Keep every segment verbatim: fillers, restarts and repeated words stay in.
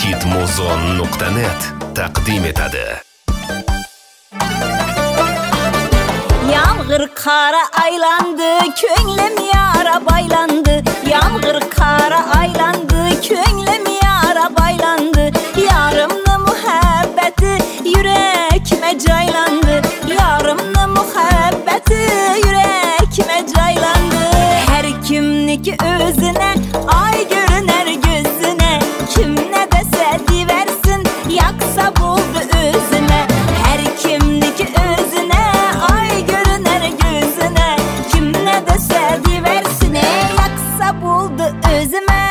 hitmuzon nuqta net taqdim etadi. Yağmur kara aylandı, könglim yara baylandı. Yağmur kara aylandı, könglim yara baylandı. Yarımlı muhabbeti yürekime caylandı. Yarımlı muhabbeti yürekime caylandı. Her kimniki özüne ay görüner gözüne. Kim ne dese diversin yaksa buldu özüne. Her kimniki özüne ay görüner gözüne. Kim ne dese diversine yaksa buldu özüme.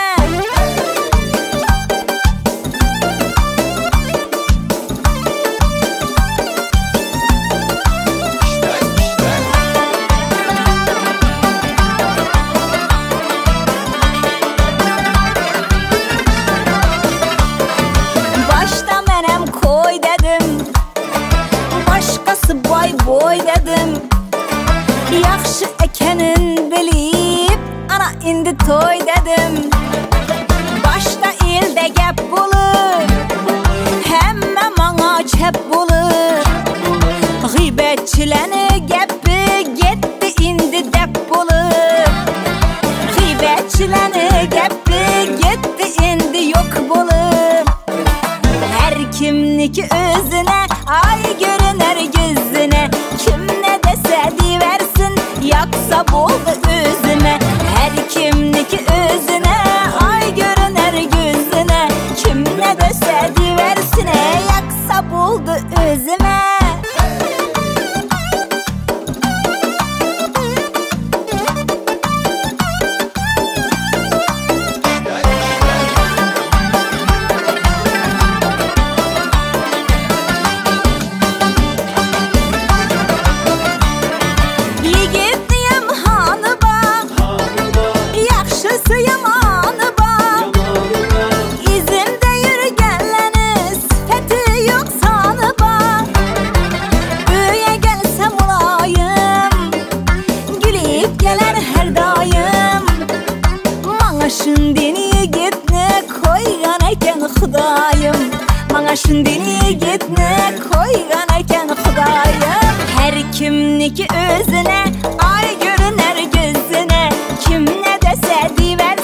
Başta menem koy dedim, başkası boy boy dedim. Yaxşı ekenin bilip ana indi toy dedim. Başta ilde gep bulur, hemme mana çep bulur. Gıybetçileni gepi gitti indi dep bulur. Gıybetçileni gepi gitti indi yok bulur. Her kimniki özüne ay görüner gözüne. Kim ne dese diversin yaksa buldu özüme. Her kimniki özüne ay görüner gözüne. Kim ne dese diversine yaksa buldu özüme. Yiğitdiyem hanı bak, yaxşısı yamanı bak. İzimde yürügenleniz fethi yok sanı bak. Büyüye gelsem olayım, gülüp geler her daim. Mana şundini yigitni koygan eken Xudayım. Mana şundini yigitni koygan eken Xudayım. Her kimniki özüne ay görüner gözüne. Kim ne dese diver